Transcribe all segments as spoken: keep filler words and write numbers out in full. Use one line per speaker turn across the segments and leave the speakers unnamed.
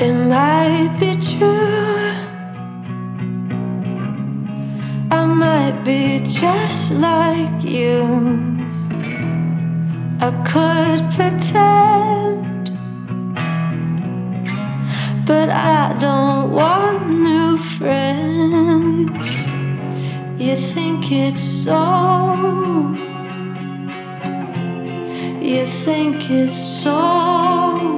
It might be true, I might be just like you. I could pretend, but I don't want new friends. You think it's so, you think it's so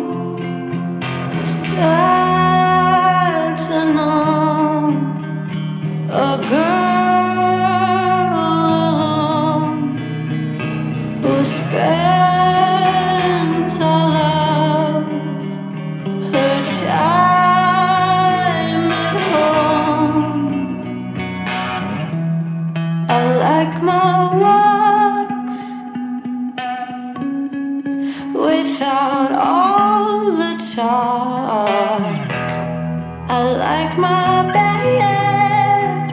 sad to know a girl alone who spends all of her time at home. I like my walks without all the talk. I like my bed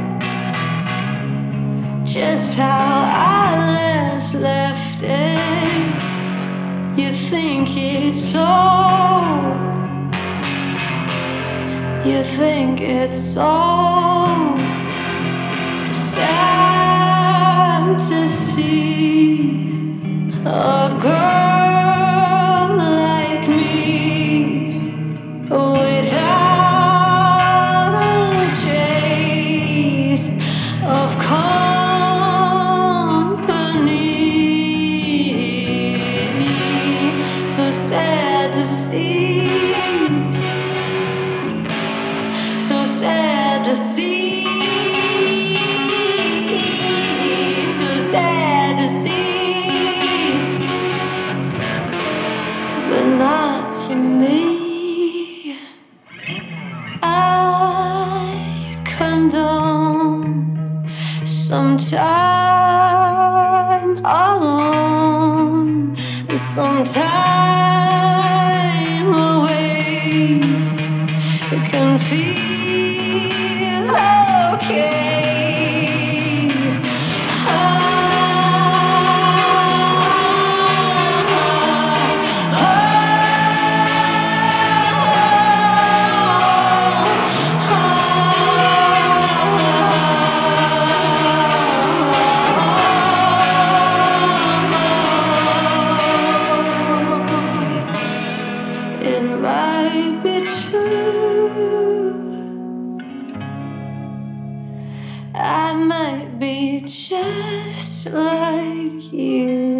just how I last left it. You think it's so, you think it's so sad to see a girl like me without a trace of company. So sad to see, so sad to see, so sad to see, but not for me. I condone some time alone, some time away. It can feel okay. It might be true, I might be just like you.